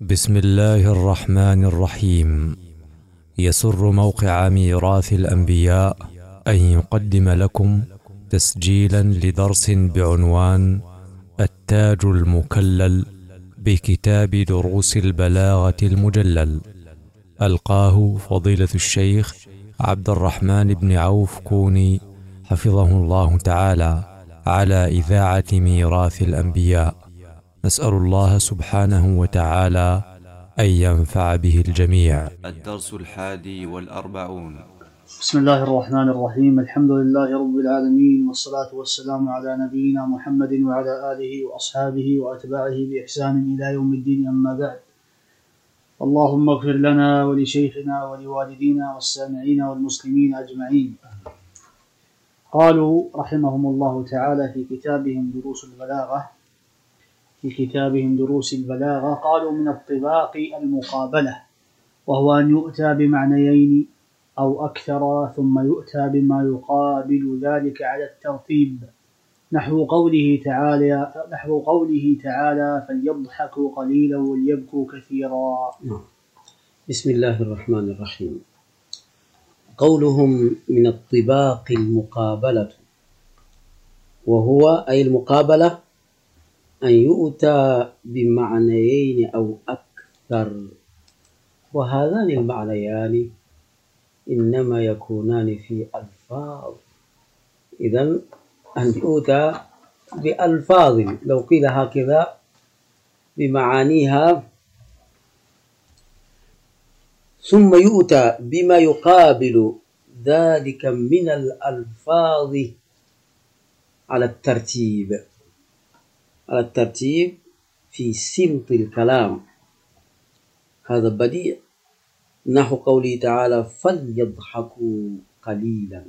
بسم الله الرحمن الرحيم. يسر موقع ميراث الأنبياء أن يقدم لكم تسجيلا لدرس بعنوان التاج المكلل بكتاب دروس البلاغة المجلل، ألقاه فضيلة الشيخ عبد الرحمن بن عوف كوني حفظه الله تعالى على إذاعة ميراث الأنبياء. نسأل الله سبحانه وتعالى أن ينفع به الجميع. الدرس 41. بسم الله الرحمن الرحيم. الحمد لله رب العالمين، والصلاة والسلام على نبينا محمد وعلى آله وأصحابه وأتباعه بإحسان إلى يوم الدين، أما بعد. اللهم اغفر لنا ولشيخنا ولوالدينا والسامعين والمسلمين أجمعين. قالوا رحمهم الله تعالى في كتابهم دروس البلاغة، قالوا من الطباق المقابلة، وهو أن يؤتى بمعنيين أو أكثر ثم يؤتى بما يقابل ذلك على الترتيب، نحو قوله تعالى فليضحكوا قليلا وليبكوا كثيرا. بسم الله الرحمن الرحيم. قولهم من الطباق المقابلة، وهو أي المقابلة أن يؤتى بمعنيين أو أكثر، وهذان المعنيان إنما يكونان في ألفاظ. إذن أن يؤتى بألفاظ، لو قيل هكذا بمعانيها، ثم يؤتى بما يقابل ذلك من الألفاظ على الترتيب في سمط الكلام. هذا بديع، نحو قوله تعالى فليضحكوا قليلا.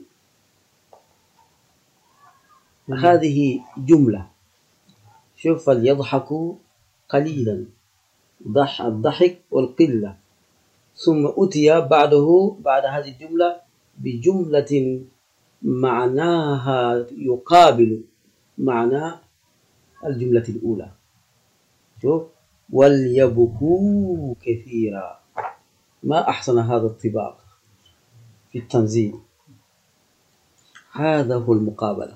هذه جملة، شوف، فليضحكوا قليلا، الضحك والقلة، ثم أتي بعد هذه الجملة بجملة معناها يقابل معنى الجملة الأولى. شوف، وليبكوا كثيرا. ما أحسن هذا الطباق في التنزيل. هذا هو المقابلة.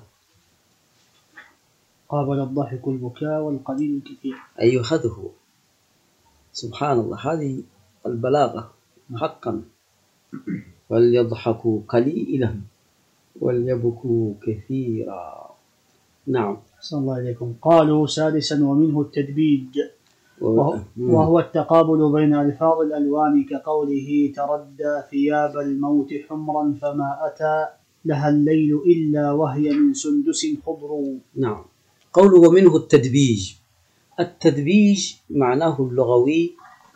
قابل الضحك البكاء والقليل الكثير. أيوه، هذا هو. سبحان الله، هذه البلاغة حقا. وليضحكوا قليلا وليبكوا كثيرا. نعم. صلى الله عليكم. قالوا سادسا ومنه التدبيج، وهو التقابل بين ألفاظ الألوان، كقوله تردى ثياب الموت حمرا فما أتى لها الليل إلا وهي من سندس خضر. نعم. قوله منه التدبيج. التدبيج معناه اللغوي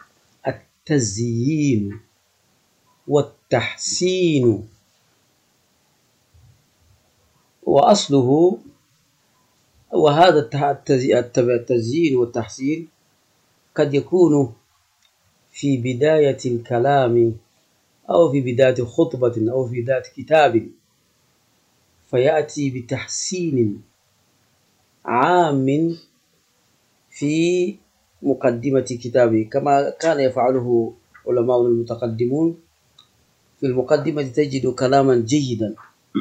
التزيين والتحسين، وأصله، وهذا التزيين والتحسين قد يكون في بداية الكلام، أو في بداية خطبة، أو في بداية كتاب، فيأتي بتحسين عام في مقدمة كتابه، كما كان يفعله علماء المتقدمون. في المقدمة تجد كلاما جيدا،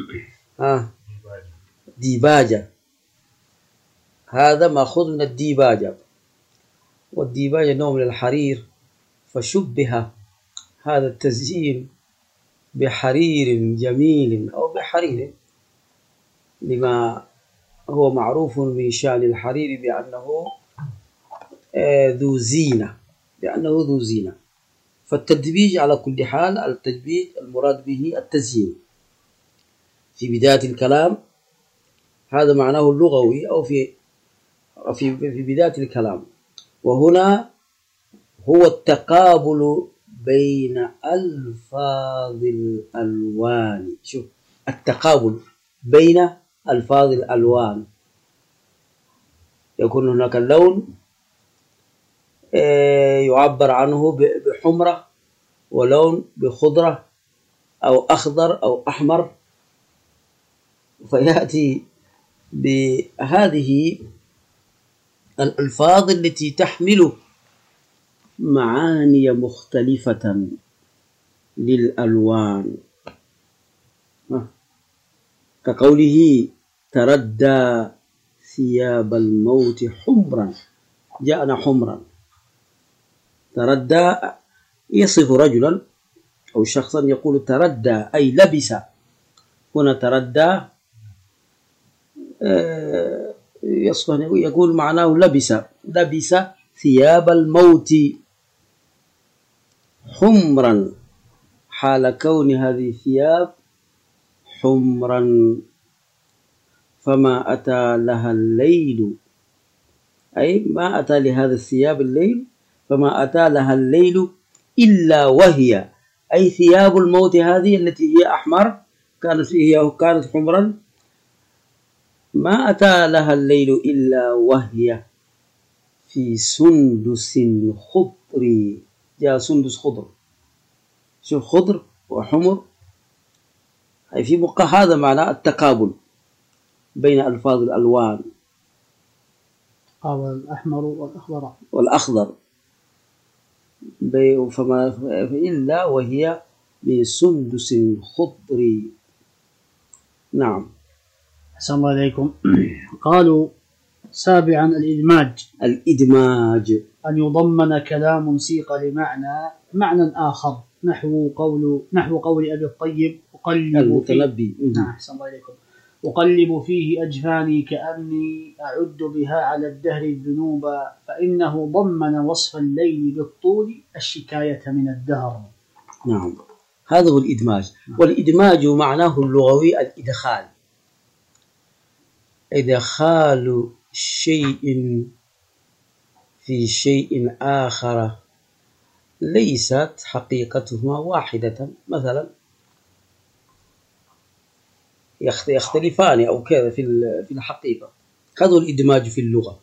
ديباجة، هذا مأخوذ من الديباجة، والديباجة نوع من الحرير، فشبه هذا التزيين بحرير جميل أو بحرير، لما هو معروف من شأن الحرير بأنه ذو زينة، فالتدبيج على كل حال، التدبيج المراد به التزيين في بداية الكلام، هذا معناه اللغوي، أو في بداية الكلام. وهنا هو التقابل بين ألفاظ الألوان. شوف، التقابل بين ألفاظ الألوان، يكون هناك اللون يعبر عنه بحمرة، ولون بخضرة أو أخضر أو أحمر، فيأتي بهذه الألفاظ التي تحمل معاني مختلفة للألوان، كقوله تردى ثياب الموت حمرا، جاءنا حمرا. تردى يصف رجلا أو شخصا، يقول تردى أي لبس. هنا تردى يقول معناه لبس ثياب الموت حمرا، حال كون هذه الثياب حمرا، فما أتى لها الليل، أي ما أتى لهذا الثياب الليل، فما أتى لها الليل إلا وهي، أي ثياب الموت هذه التي هي أحمر كانت حمرا، ما أتى لها الليل إلا وهي في سندس خضر. جاء سندس خضر، شوف خضر وحمر، أي في هذا معنى التقابل بين ألفاظ الألوان. قال الأحمر والأخضر فما إلا وهي من سندس خضر. نعم. أحسن الله إليكم. قالوا سابعا الإدماج أن يضمن كلام سيق معنى آخر، نحو قول أبي الطيب المتنبي. أحسن الله إليكم. أقلب فيه أجفاني كأني أعد بها على الدهر الذنوب، فإنه ضمن وصف الليل بالطول الشكاية من الدهر. نعم، هذا هو الإدماج. والإدماج معناه اللغوي الإدخال، إدخال شيء في شيء آخر ليست حقيقتهما واحدة، مثلا يختلفان أو كذا في الحقيقة. هذا الإدماج في اللغة.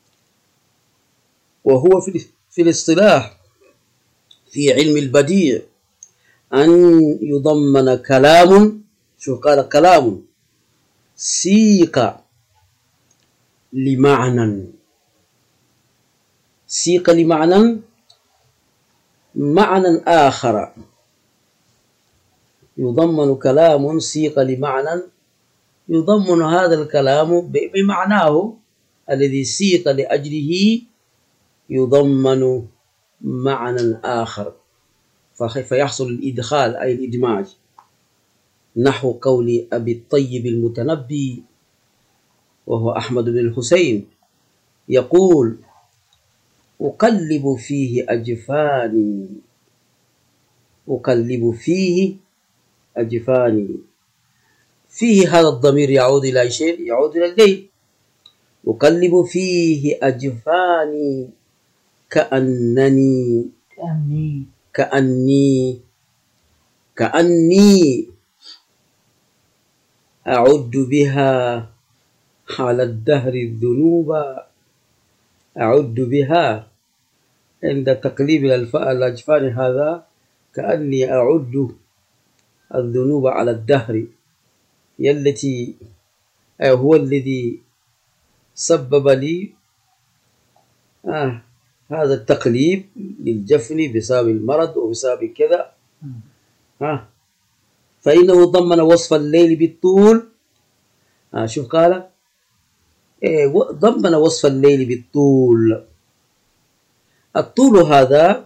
وهو في الاصطلاح في علم البديع أن يضمن كلام، شو قال، كلام سيق لمعنى، معنى آخر، يضمن كلام سيق لمعنى، يضمن هذا الكلام بمعناه الذي سيق لأجله، يضمن معنى آخر، فيحصل الإدخال أي الإدماج. نحو قول أبي الطيب المتنبي وهو أحمد بن الحسين، يقول أقلب فيه أجفاني، أقلب فيه أجفاني. فيه هذا الضمير يعود إلى شيء، يعود إلى الليل. أقلب فيه أجفاني كأني أعد بها على الدهر الذنوب. أعد بها عند تقليب الأجفان، هذا كأني أعد الذنوب على الدهر، التي هو الذي سبب لي هذا التقليب للجفن بسبب المرض وبسبب كذا. فإنه ضمن وصف الليل بالطول. شوف قال ضمن وصف الليل بالطول. الطول هذا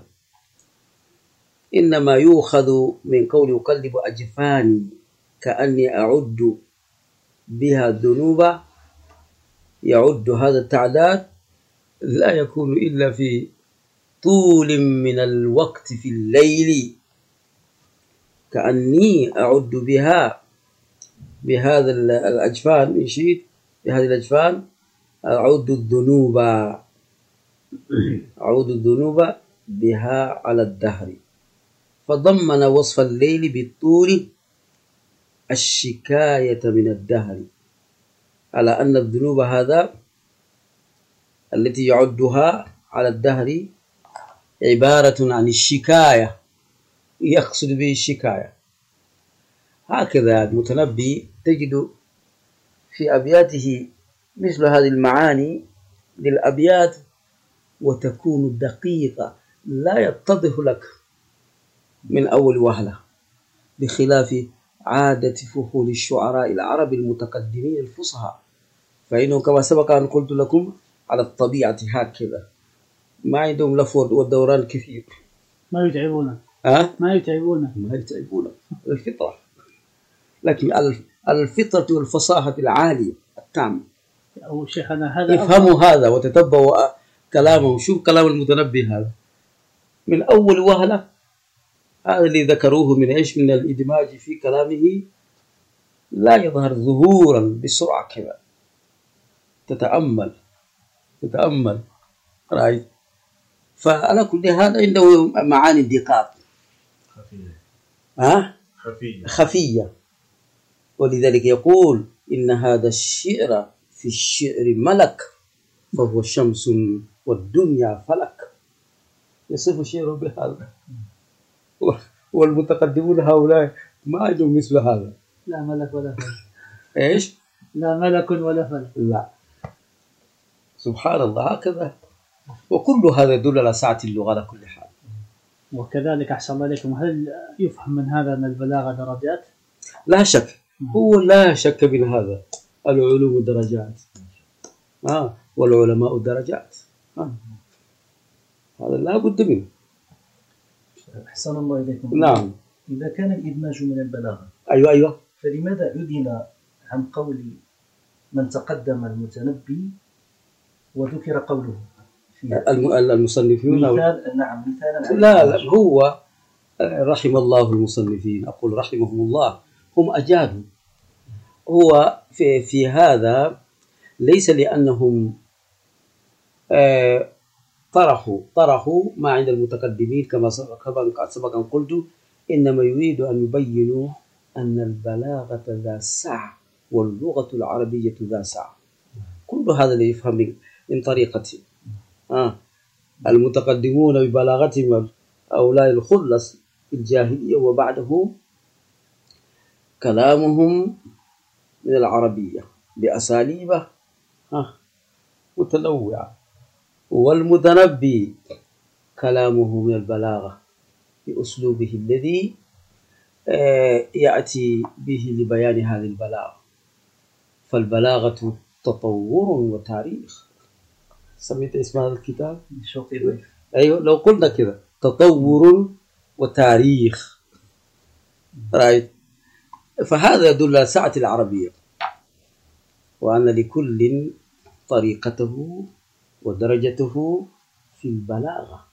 إنما يؤخذ من قول يقلب أجفاني كأني أعد بها الذنوب. يعد هذا التعداد لا يكون إلا في طول من الوقت في الليل، كأني أعد بها بهذا الأجفان، إن شئت بهذه الأجفان أعد الذنوب بها على الدهر. فضمن وصف الليل بالطول الشكاية من الدهر، على أن الذنوب هذا التي يعدها على الدهر عبارة عن الشكاية، يقصد به الشكاية. هكذا المتنبي تجد في أبياته مثل هذه المعاني للأبيات، وتكون دقيقة لا يتضح لك من أول وهلة، بخلاف عادة فحول الشعراء العرب المتقدمين الفصحى، فإنه كما سبق أن قلت لكم على الطبيعة هكذا، ما عندهم لف والدوران كثير. ما يتعبون. ما يتعبون الفطرة، لكن الفطرة والفصاحة العالية التامة. أو شيخنا هذا افهموا هذا وتتبعوا كلامه. شوف كلام المتنبي هذا من أول وهلة، هذا اللي ذكروه من إيش؟ من الإدماج في كلامه، لا يظهر ظهورا بسرعة كذا. تتأمل رأيت. فعلى كل هذا عنده معاني دقات خفية. ولذلك يقول إن هذا الشعر في الشعر ملك، فهو شمس والدنيا فلك. يصف الشعر بهذا، والمتقدمون هؤلاء ما عندهم مثل هذا. لا ملك ولا فلك. إيش؟ لا ملك ولا فلك. لا، سبحان الله هكذا. وكل هذا يدل على سعة اللغة على كل حال. وكذلك أحسن الله عليكم، هل يفهم من هذا أن البلاغة درجات؟ لا شك، هو لا شك من هذا. العلوم درجات، والعلماء درجات، هذا لا بد منه. أحسن الله إليكم. نعم. إذا كان الإدماج من البلاغة، أيوة، فلماذا عدل عن قول من تقدم المتنبي وذكر قوله المصنفين؟ نعم، مثالا. لا هو رحم الله المصنفين، أقول رحمهم الله، هم أجادوا. هو في هذا ليس لأنهم طرحوا ما عند المتقدمين كما سبق أن قلت، إنما يريد أن يبينوا أن البلاغة ذا سعة واللغة العربية ذا سعة. كل هذا اللي يفهم من طريقته. المتقدمون ببلاغتهم أولئك الخلص في الجاهلية وبعده كلامهم من العربية بأساليب متنوعة، والمتنبي كلامه من البلاغة بأسلوبه الذي يأتي به لبيان هذه البلاغة. فالبلاغة تطور وتاريخ. سميت اسم هذا الكتاب؟ أيوه، لو قلنا كذا تطور وتاريخ، رأيت. فهذا يدل على سعة العربية، وأن لكل طريقته ودرجته في البلاغة.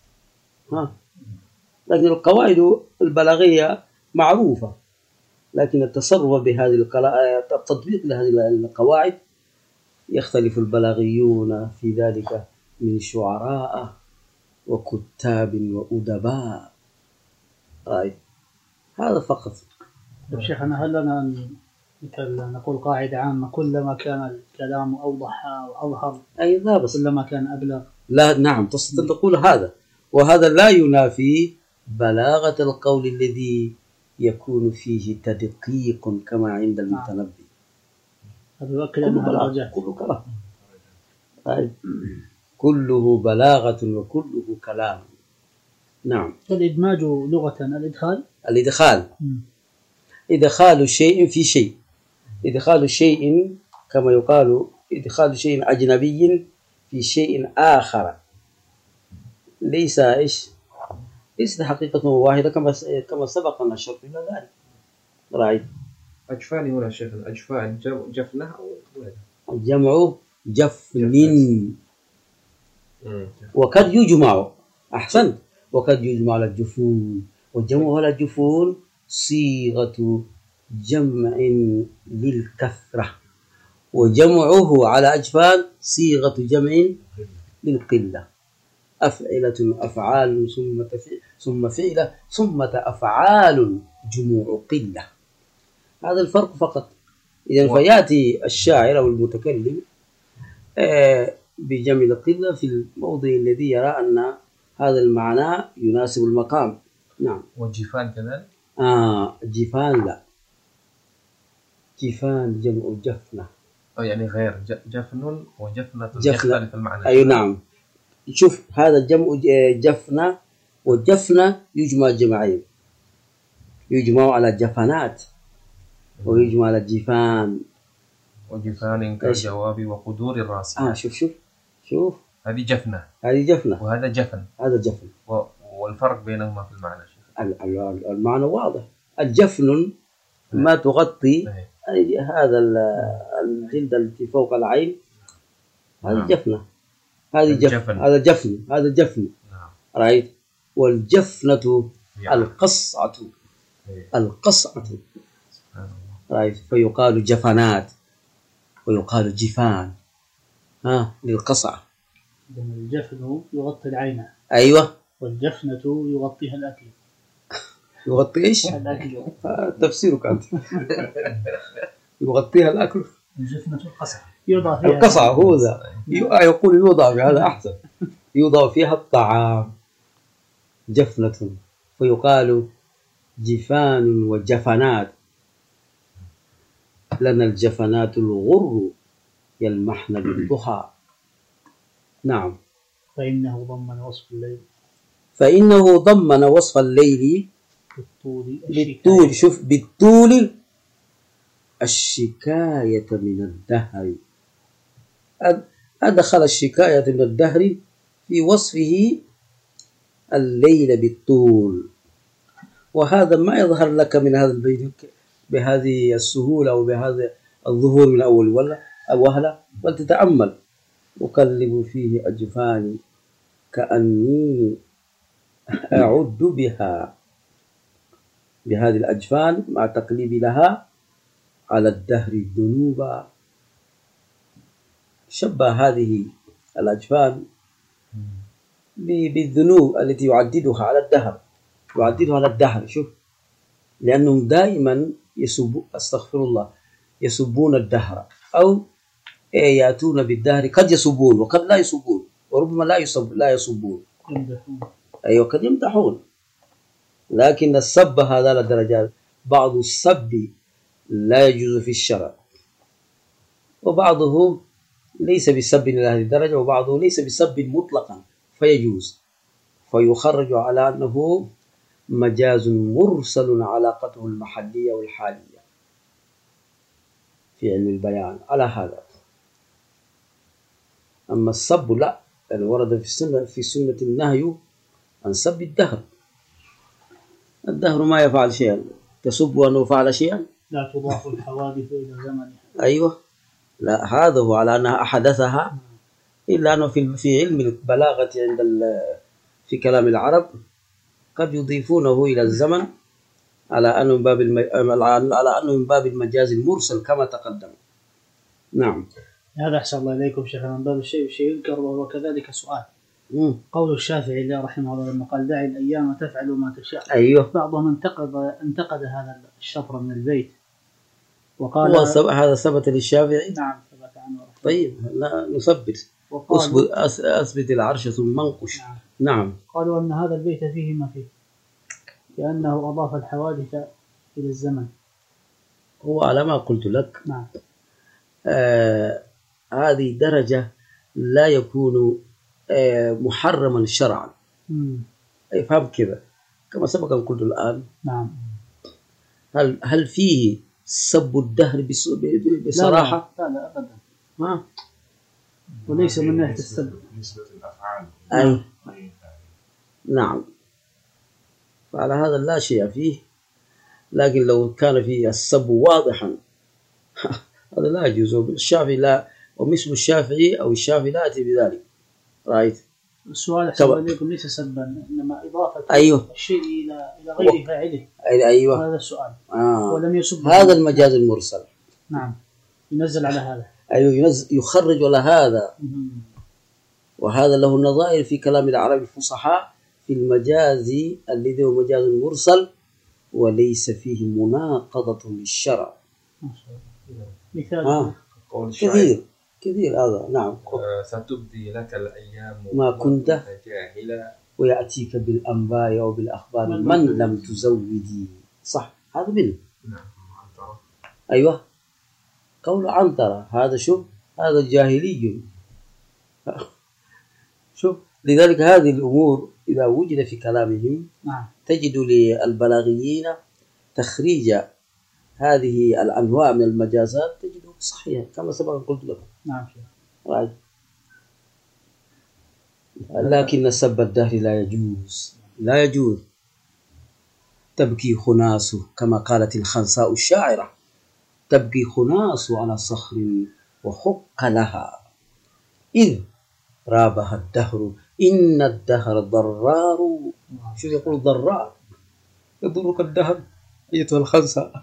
لكن القواعد البلاغية معروفة، لكن التصرف بهذه التطبيق لهذه القواعد يختلف البلاغيون في ذلك من شعراء وكتاب وأدباء. هذا فقط. شيخنا، هل لنا أن نقول قاعدة عامة: كلما كان الكلام أوضح وأظهر لا بس كلما كان أبلغ؟ لا، نعم، تستطيع تقول هذا، وهذا لا ينافي بلاغة القول الذي يكون فيه تدقيق كما عند المتنبي. هذا يؤكد أنها درجات. كله بلاغة وكله كلام. نعم. الإدماج لغة الإدخال إدخال شيء في شيء، إدخال شيء كما يقال إدخال شيء أجنبي في شيء آخر، ليس حقيقة واحدة كما سبق أن أشرت إلى ذلك. رأيت. أجفان هنا شيخ، الأجفان جفنة أو الجمع جفن، وقد يجمع، أحسنت، وقد يجمع على الجفون، والجمع على الجفون صيغة جمع للكثرة، وجمعه على أجفان صيغة جمع للقلة. أفعلة أفعال ثم فعلة ثم أفعال جموع قلة. هذا الفرق فقط. إذن فيأتي الشاعر أو المتكلم بجمع القلة في الموضع الذي يرى أن هذا المعنى يناسب المقام. نعم. والجفان كذلك؟ جفان لا، جفان جمع جفنة. يعني غير جفن وجفنة يختلف المعنى. أي نعم. شوف هذا جمع جفنة، وجفنة يجمع جمعين، يجمع على جفنات ويجمع على جفان. وجفان كالجواب وقدور الراس. شوف هذه جفنة، هذه جفنة، وهذا جفن. هذا جفن. والفرق بينهما في المعنى شيخ؟ المعنى واضح. الجفن ما تغطي هذا الجلد التي فوق العين، هذه جفنة، هذه جفن، هذا جفن، هذا جفن. رايت. والجفنة القصعة، القصعة. رايت. فيقال جفنات ويقال جفان للقصعة. الجفن يغطي العين. أيوة. والجفنة يغطيها الأكل. يغطي إيش؟ الأكل. تفسيرك أنت. يغطيها الأكل. الجفنة القصعة. يوضع فيها القصعة، هو ذا يقول يوضع في هذا أحسن. يوضع فيها الطعام. جفنة. فيقال جفان وجفنات. لنا الجفنات الغر يلمحن بالضحى. نعم. فإنه ضمن وصف الليل. فإنه ضمن وصف الليل بالطول. شوف، بالطول الشكاية من الدهر. أدخل الشكاية من الدهر في وصفه الليل بالطول، وهذا ما يظهر لك من هذا البيت بهذه السهولة أو بهذا الظهور من أول وهلة، بل تتأمل. أقلب فيه أجفاني كأني أعد بها، بهذه الأجفان مع تقليب لها على الدهر الذنوب. شبه هذه الأجفان بالذنوب التي يعددها على الدهر، يعددها على الدهر. شوف، لأنهم دائما أستغفر الله، يسبون الدهر، أو يأتون بالدهر، قد يسبون وقد لا يسبون، وربما لا يسبون. أيوة، قد يمدحون. لكن السب هذا لدرجات، بعض السب لا يجوز في الشرع، وبعضه ليس بسب إلى هذه الدرجة، وبعضه ليس بسب مطلقا فيجوز، فيخرج على أنه مجاز مرسل علاقته المحلية والحالية في علم البيان على هذا. أما السب لا، يعني ورد في السنة النهي عن سب الدهر. الدهر ما يفعل شيئا، تسب أنه فعل شيئا. لا تضاف الحوادث إلى زمنها. أيوة، لا، هذا هو على أنها أحدثها، إلا أنه في علم البلاغة في كلام العرب قد يضيفونه إلى الزمن على أنه من باب المجاز المرسل كما تقدم. نعم. هذا أحسن الله إليكم شيخنا، من باب الشيء يذكر. وهو كذلك سؤال قول الشافعي الله رحمه الله لما قال دع الأيام تفعل ما تشاء. أيوه. بعضهم انتقد هذا الشطر من البيت وقال هذا ثبت للشافعي. نعم ثبت عنه. طيب، لا نثبت. أثبت العرش ثم انقش. نعم. قالوا أن هذا البيت فيه ما فيه، لأنه أضاف الحوادث إلى الزمن. هو على ما قلت لك. نعم. هذه درجة لا يكون محرما شرعا. فهم كذا كما سبق أن قلت الآن. نعم. هل فيه سب الدهر بصراحة؟ لا أبدا. وليس من ناحية السب. بالنسبة للأفعال. أي. نعم. فعلى هذا لا شيء فيه، لكن لو كان فيه السب واضحا هذا لا يجوز. الشافعي لا، ومثل الشافعي أو الشافعي لا يأتي بذلك. رأيت. السؤال أحسن عليكم ليس سبا، إنما إضافة الشيء إلى غير فاعله. أيوة. هذا السؤال. ولم يسب. هذا المجاز المرسل. نعم. ينزل على هذا. أيوة، يخرج على هذا. وهذا له نظائر في كلام العرب الفصحاء في المجاز الذي هو مجاز مرسل وليس فيه مناقضة للشرع. مثال كثير هذا. نعم. ستبدي لك الأيام ما كنت جاهلا ويأتيك بالأنباء أو بالأخبار من لم تزودي. صح، هذا منه. نعم. أيوة، قول عنترة هذا. شوف، هذا جاهلي. شوف، لذلك هذه الأمور إذا وجد في كلامهم نعم. تجد للبلاغيين تخريج هذه الأنواع من المجازات تجده صحيحا كما سبق قلت لكم. نعم. right. لكن سب الدهر لا يجوز، لا يجوز. تبكي خناس كما قالت الخنساء الشاعرة، تبكي خناس على صخر وحق لها إذ رابها الدهر إن الدهر ضرار. شو يقول ضرار؟ يضرك الدهر أيتها الخنساء.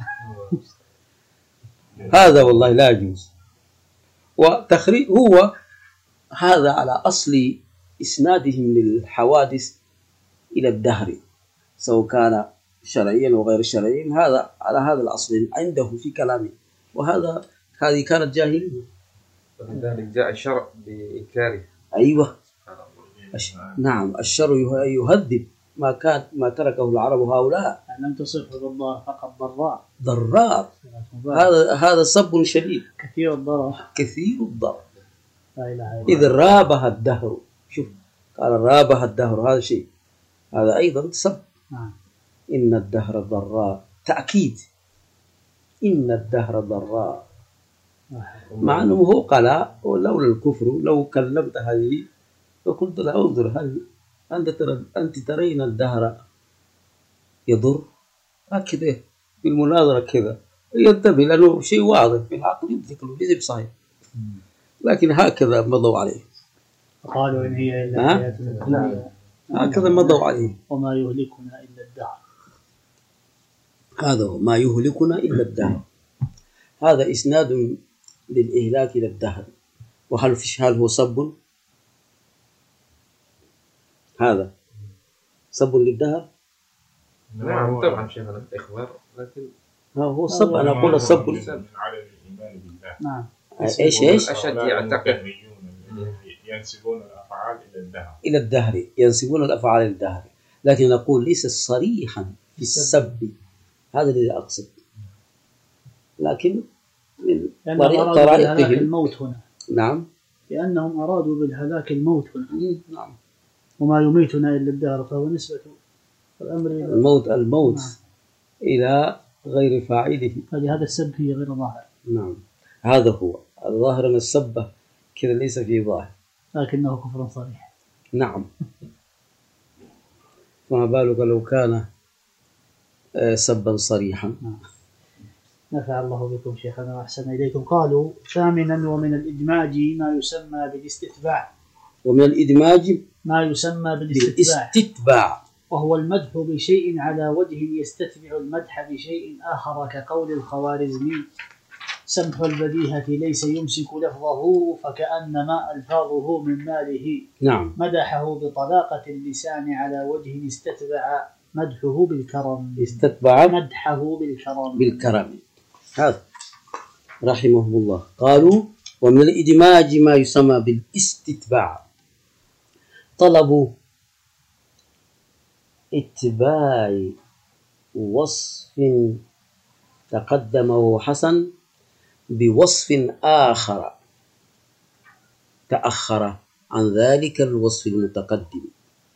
هذا والله لا يجوز. وتخريج هو هذا على أصل إسنادهم للحوادث إلى الدهر سواء كان شرعيا وغير شرعيا، هذا على هذا الأصل عنده في كلامه، هذه كانت جاهلية. ولذلك جاء الشرع بإنكاره. أيوة. نعم، الشر يهذب ما تركه العرب هؤلاء. لم تصفه بالضار فقط ضراء. ضرار، هذا صب شديد كثير الضرر. كثير الضرر. لا إله إلا إذ رابها الدهر، شوف قال رابها الدهر، هذا شيء، هذا أيضا صب. نعم. إن الدهر ضراء، تأكيد إن الدهر ضراء، مع أنه هو قال ولولا الكفر لو كلمت هذه فقلت له انظر هل أنت ترين الدهر يضر؟ هكذا بالمناظرة كذا ينتبه، لأنه شيء واضح في العقل يدرك له ليس بصحيح، لكن هكذا مضوا عليه. قالوا إن هي إلا حياتنا الدنيا، هكذا مضوا عليه. وما يهلكنا إلا الدهر. هذا هو ما يهلكنا إلا الدهر. هذا إسناد للإهلاك إلى الدهر. وهل هو صب؟ هذا صب للدهر؟ نعم طبعا شيخنا إخبار، لكن هو صب. أنا أقول الصب على الإيمان بالله. نعم. إيش أشد يعتقد ينسبون الأفعال إلى الدهر، ينسبون الأفعال إلى الدهر، لكن نقول ليس صريحا في السب، هذا الذي أقصد، لكن من طرائقهم الموت هنا. نعم، لأنهم أرادوا بالهلاك الموت هنا. نعم. وما يميتنا إلا الدهر، فهو نسبة الأمر إلى الموت نعم. إلى غير فاعله، فلهذا السب هي غير ظاهر. نعم، هذا هو الظاهر من السبة كذا ليس فيه ظاهر، لكنه كفر صريح. نعم. فما بالك لو كان سبا صريحا. نعم. نفع الله بكم شيخنا وأحسن إليكم. قالوا ثامنا ومن الإدماج ما يسمى بالاستتباع. ومن الإدماج ما يسمى بالاستتباع، وهو المدح بشيء على وجه يستتبع المدح بشيء آخر، كقول الخوارزمي سمح البديهة ليس يمسك لفظه فكأنما ألفاظه من ماله. نعم. مدحه بطلاقة اللسان على وجه استتبع مدحه بالكرم. استتبع مدحه بالكرم. هذا رحمهم الله. قالوا ومن الإدماج ما يسمى بالاستتباع، طلب اتباع وصف تقدمه حسن بوصف آخر تأخر عن ذلك الوصف المتقدم،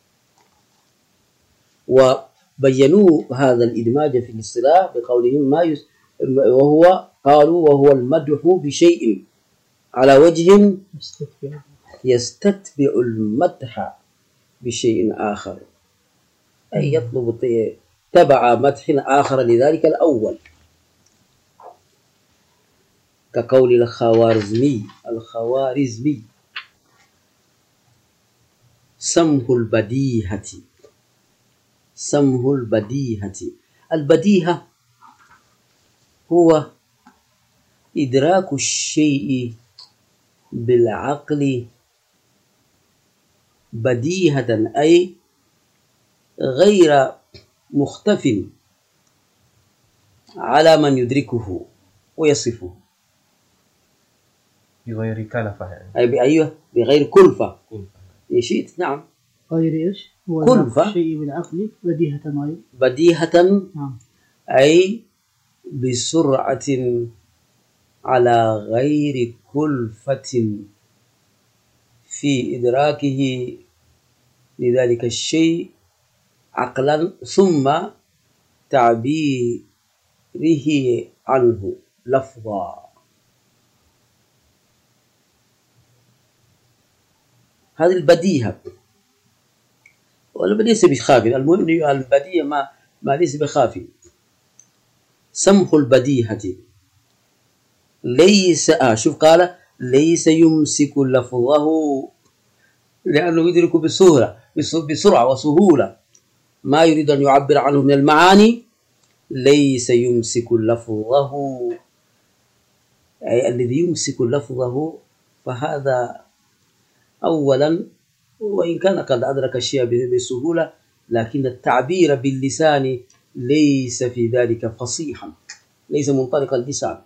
وبينوا هذا الإدماج في الاصطلاح بقولهم وهو المدح بشيء على وجه يستتبع المدح بشيء آخر، أي يطلب تبع مدح آخر لذلك الأول، كقول الخوارزمي سمه البديهة. البديهة هو إدراك الشيء بالعقل بديهة، أي غير مختف على من يدركه ويصفه بغير كلفة، يعني أي بغير كلفة إن شئت. نعم، غير إيش؟ كلفة شيء بالعقل بديهة نعم. أي بسرعة على غير كلفة في إدراكه لذلك الشيء عقلا ثم تعبيره عنه لفظا. هذه البديهة، وليس بخافي. المهم البديهة ما ليس بخافي. سمح البديهة ليس شوف قال ليس يمسك لفظه لأنه يدرك بسرعة وسهولة ما يريد أن يعبر عنه من المعاني. ليس يمسك لفظه، أي الذي يمسك لفظه، فهذا أولا وإن كان قد أدرك الشيء بسهولة، لكن التعبير باللسان ليس في ذلك فصيحا، ليس منطلق اللسان.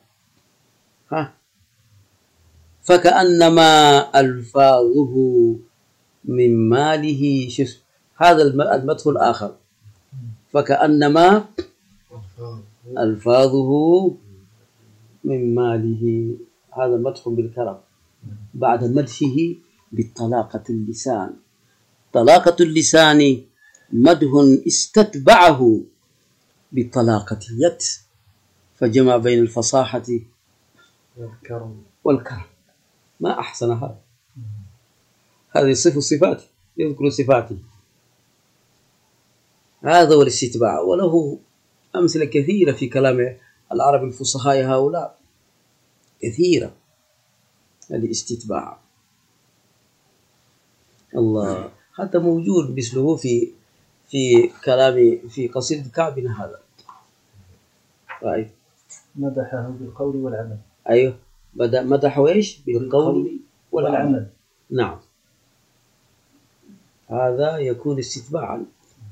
فكأنما ألفاظه من ماله. هذا المدح الآخر، فكأنما ألفاظه من ماله. هذا مدح بالكرم بعد مدحه بطلاقة اللسان. طلاقة اللسان مدح استتبعه بطلاقة اليد، فجمع بين الفصاحة والكرم. ما أحسن هذا. هذه صفات يذكر صفاته. هذا هو الاستتباع، وله أمثلة كثيرة في كلام العرب الفصحاء هؤلاء، كثيرة. الاستتباع الله حتى موجود مثله في كلام في قصيدة كعب هذا. مدحه بالقول والعمل. أيوه، مدحه إيش؟ بالقول والعمل. نعم، هذا يكون استتباعا.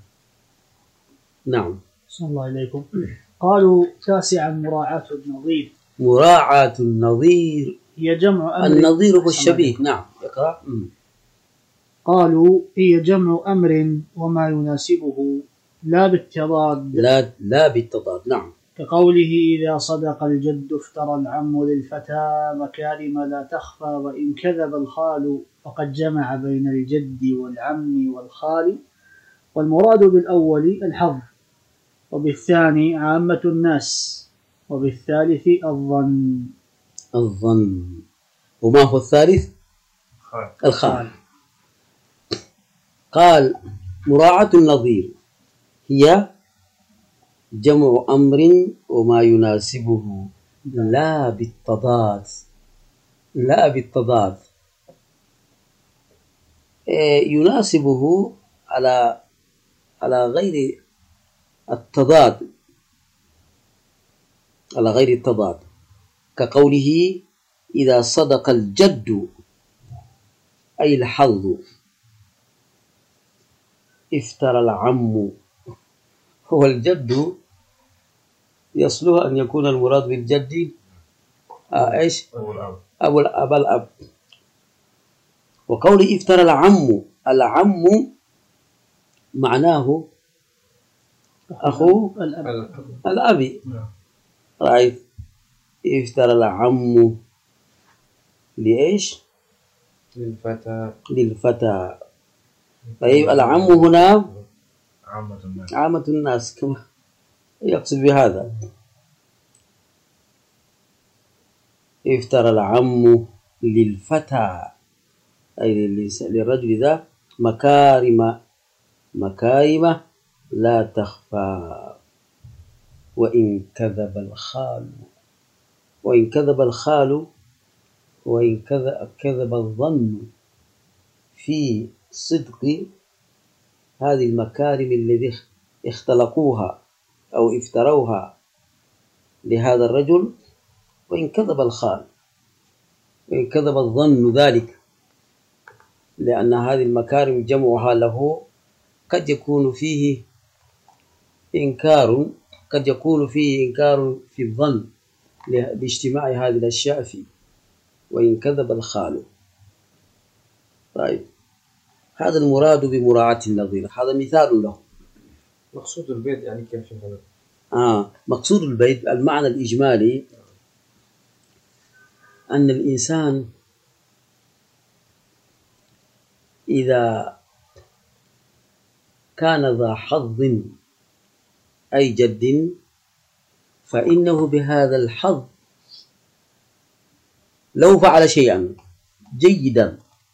نعم. صلى الله إليكم. قالوا تاسعا مراعاة النظير. مراعاة النظير هي جمع أمر. النظير هو الشبيه. نعم، اقرأ. قالوا هي جمع أمر وما يناسبه لا بالتضاد. لا بالتضاد. نعم. كقوله إذا صدق الجد افترى العم للفتى مكارم لا تخفى وإن كذب الخال فقد جمع بين الجد والعم والخال. والمراد بالأول الحظ، وبالثاني عامة الناس، وبالثالث الظن. وما هو الثالث؟ الخال. قال مراعاة النظير هي جمع أمر وما يناسبه لا بالتضاد. لا بالتضاد، يناسبه على غير التضاد، على غير التضاد. كقوله إذا صدق الجد أي الحظ افترى العم. هو الجد يصلح أن يكون المراد بالجد إيش؟ أبو الأب. وقول افترى العم، العم معناه أخو الأبي. رأيت افترى العم لإيش؟ للفتى. طيب العم هنا عامة الناس كما يقصد بهذا. افترى العم للفتى أي للرجل ذا مكارم لا تخفى وإن كذب الخال. وإن كذب الخال وإن كذب الظن في صدق هذه المكارم الذي اختلقوها أو افتروها لهذا الرجل. وإن كذب الخال وإن كذب الظن ذلك، لأن هذه المكارم جمعها له قد يكون فيه إنكار، قد يكون فيه إنكار في الظن لاجتماع هذه الأشياء فيه. وإن كذب الخال. طيب هذا المراد بمراعاة النظير، هذا مثال له. مقصود البيت يعني كيف هذا؟ مقصود البيت المعنى الإجمالي أن الإنسان إذا كان ذا حظ أي جد فإنه بهذا الحظ لو فعل شيئا جيدا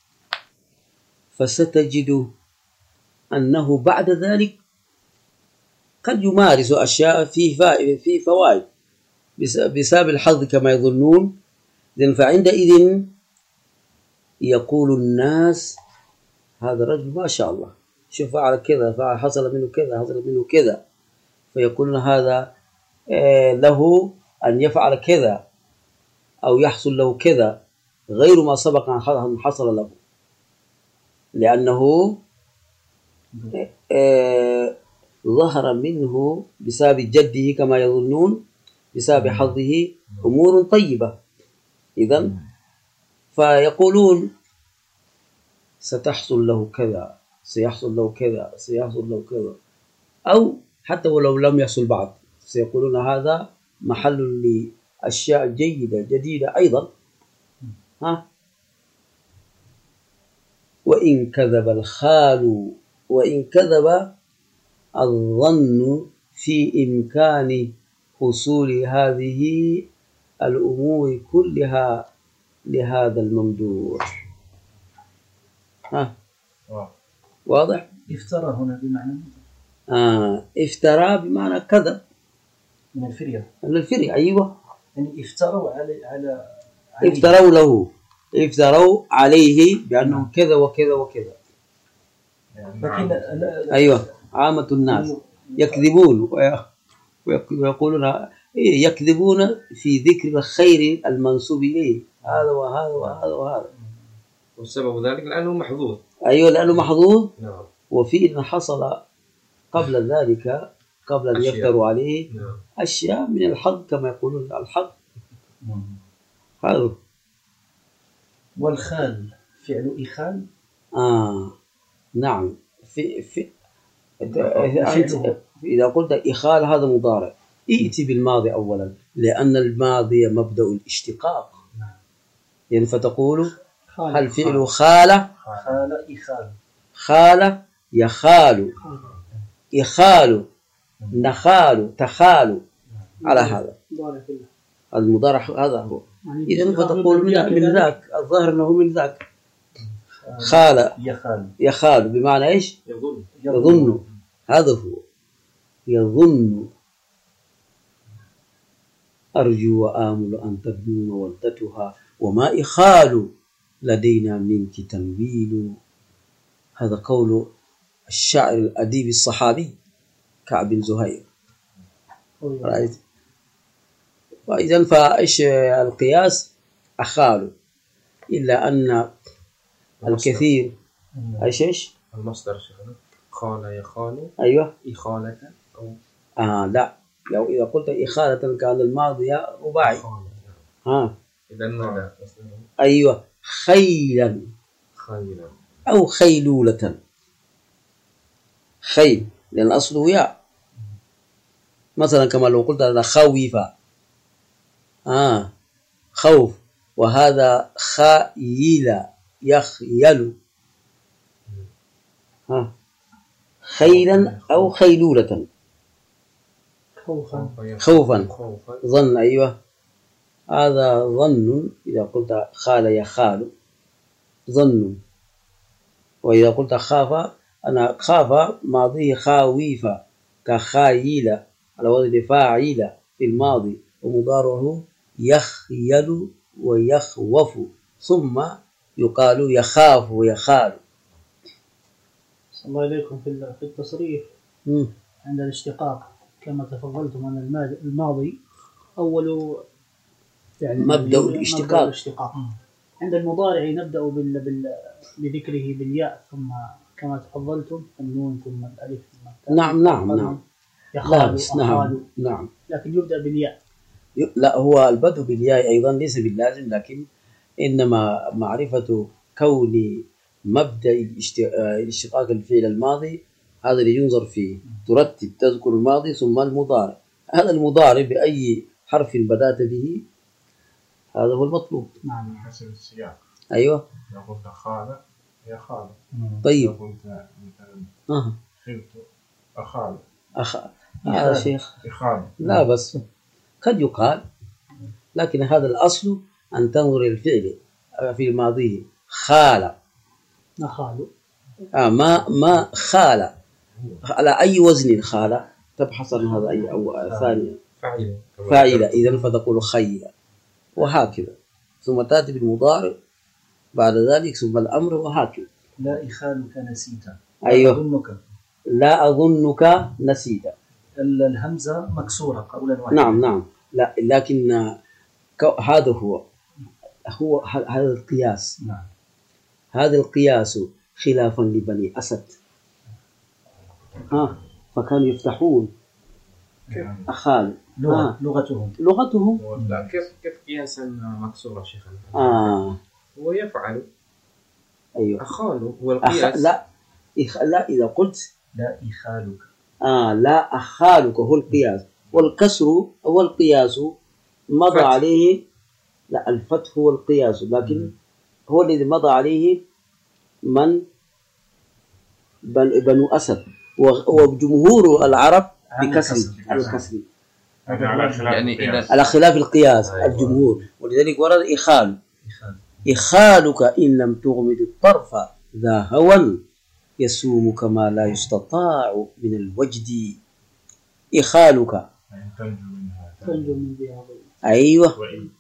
فستجد أنه بعد ذلك قد يمارس أشياء في فوائد بسبب الحظ كما يظنون. فعندئذ يقول الناس هذا الرجل ما شاء الله شوف فعل كذا، فعل حصل منه كذا، حصل منه كذا، فيقولون هذا له أن يفعل كذا أو يحصل له كذا غير ما سبق أن حصل له، لأنه ظهر منه بسبب جده كما يظنون بسبب حظه أمور طيبة. إذن فيقولون ستحصل له كذا، سيحصل له كذا، سيحصل له كذا، أو حتى ولو لم يحصل بعد سيقولون هذا محل لأشياء جيدة جديدة أيضا. وإن كذب الخال وإن كذب الظن في إمكان حصول هذه الأمور كلها لهذا الممدوح. واضح؟ افترى هنا بمعنى افترى بمعنى كذب من الفرية. من الفرية، أيوة. يعني افتروا على افتروا له، افتروا عليه بأنه كذا وكذا وكذا. لكن أيوة، عامة الناس يكذبون ويقولون يكذبون في ذكر الخير المنسوب إليه، هذا وهذا وهذا وهذا، والسبب ذلك لأنه محظوظ. أيوة، لأنه محظوظ. نعم. وفي إن حصل قبل ذلك قبل أن يفتروا عليه أشياء من الحظ كما يقولون الحظ. هذا. والخال فعل إخال. نعم. إذا قلت إخال هذا مضارع، ائتي بالماضي أولا لأن الماضي مبدأ الاشتقاق. يعني فتقول هل فعل خال إخال، خال يخال، إخال، نخال، تخال، على هذا المضارع هذا هو. إذن فتقول من ذاك الظاهر أنه من ذاك خال يخال بمعنى إيش؟ يظن. هذا هو يظن. أرجو وآمل أن تبدو مودتها وما إخال لدينا منك تنويل. هذا قول الشاعر الأديب الصحابي كعب بن زهير. رأيت؟ وإذن فإيش القياس؟ أخال، إلا أن الكثير إيش؟ المصدر خال يخال. أيوة. إخالة أو لا، لو إذا قلت إخالة كان الماضي رباعي. إذا ماذا؟ أيوة، خيلا أو خيلولة. خيل لأن أصله ياء، مثلا كما لو قلت هذا خوف، خوف، وهذا خيل يخيل. خيلا أو خيلولة. خوفا ظن. أيوة، هذا ظن. إذا قلت خال يخال ظن. وإذا قلت خاف، أنا خاف ماضيه خاويف كخايل على وزن فاعل في الماضي، ومضارعه يخيل ويخوف، ثم يقال يخاف ويخال. الله إليكم في التصريف عند الاشتقاق كما تفضلتم أن الماضي أول يعني مبدأ الاشتقاق. عند المضارع نبدأ بذكره بالياء، ثم كما تفضلتم النون ثم الألف ثم التاء. نعم. يخال نعم. لكن يبدأ بالياء. لا، هو البدء بالياء أيضا ليس باللازم، لكن إنما معرفة كون مبدأ الاشتقاق الفعل الماضي هذا اللي ينظر فيه. ترتب تذكر الماضي ثم المضارع. هذا المضارع بأي حرف بدأت به هذا هو المطلوب. نعم، حسب السياق. أيوة. لو قلت خال يخال. طيب. قلت أخال. هذا شيخ إخال. لا بس قد يقال، لكن هذا الأصل أن تنظر الفعل في الماضي. خال نخال. ما خال على أي وزن خال، تبحث عن هذا أي أو ثانية فاعلة، إذا فتقول خيل، وهكذا ثم تأتي بالمضارع بعد ذلك ثم الأمر، وهكذا. لا إخالك نسيت. أيوه. أظنك. لا أظنك نسيت. الهمزة مكسورة قولا واحدا. نعم لا، لكن هذا هو هذا القياس. نعم. هذا القياس خلافا لبني أسد، فكانوا يفتحون أخال لغتهم. لا، كيف قياسا مكسورة شيخنا؟ هو يفعل. أيوه. أخاله هو القياس. لا إذا قلت لا إخالك. لا أخالك هو القياس، والكسر هو القياس مضى فتح عليه. لا، الفتح هو القياس، لكن هو الذي مضى عليه من بنو أسد وجمهور العرب بكسر الكسر، يعني على خلاف القياس الجمهور. ولذلك ورد إخالك إن لم تغمد الطرف ذا هوى يسومك ما لا يستطاع من الوجد. إخالك تنجو من بها. أيوه.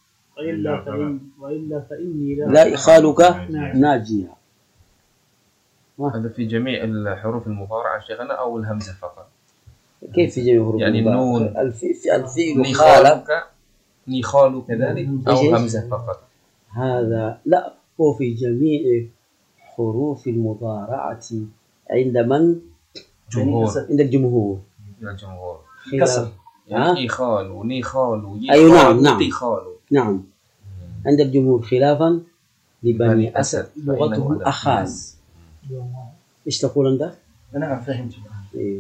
وإلا فإني لا إخالك ناجيها. هذا في جميع الحروف المضارعة شيخنا أو الهمزة فقط؟ كيف في جميع الحروف؟ يعني النون الفيل نخالك كذلك أو همزة فقط؟ هذا لا، هو في جميع حروف المضارعة عند من؟ عند الجمهور. كسر يعني إخال ونخال. أيوة نعم عند الجمهور خلافا لبني أسد لغته أخال. إيش تقول أنت؟ أنا فهمت. إيه.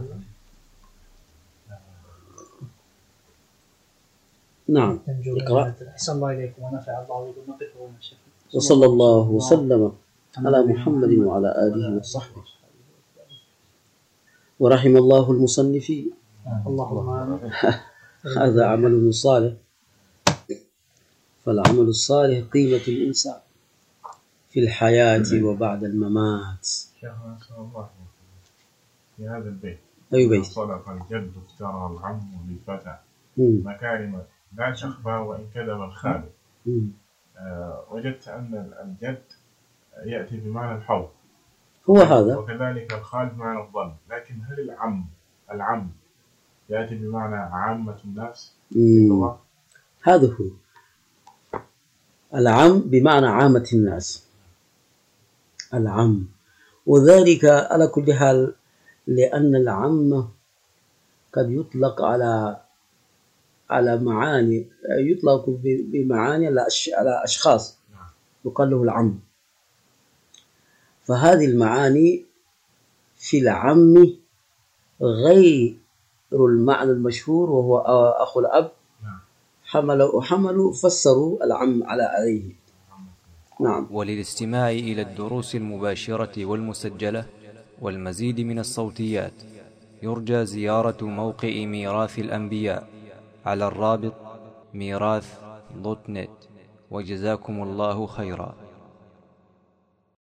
نعم. اقرأ. أحسن الله إليكم ونفع الله بكم. وصلى الله وسلم على محمد وعلى آله وصحبه، ورحم الله المصنفين. اللهم هذا عمل صالح، فالعمل الصالح قيمة الإنسان في الحياة وبعد الممات. شيخنا نسأل الله في هذا البيت. أي بيت؟ صدق الجد افترى العم للفتى مكارم لا تخفى وإن كذب الخالق. وجدت أن الجد يأتي بمعنى الحوض، هو هذا، وكذلك الخال بمعنى الظن، لكن هل العم يأتي بمعنى عامة الناس؟ هذا هو العم بمعنى عامة الناس، العم. وذلك على كل حال لأن العم قد يطلق على معاني، يطلق بمعاني على أشخاص يقال له العم. فهذه المعاني في العم غير المعنى المشهور وهو أخو الأب، حملوا فسروا العم عليه. نعم. وللاستماع إلى الدروس المباشرة والمسجلة والمزيد من الصوتيات يرجى زيارة موقع ميراث الأنبياء على الرابط ميراث.net. وجزاكم الله خيرا.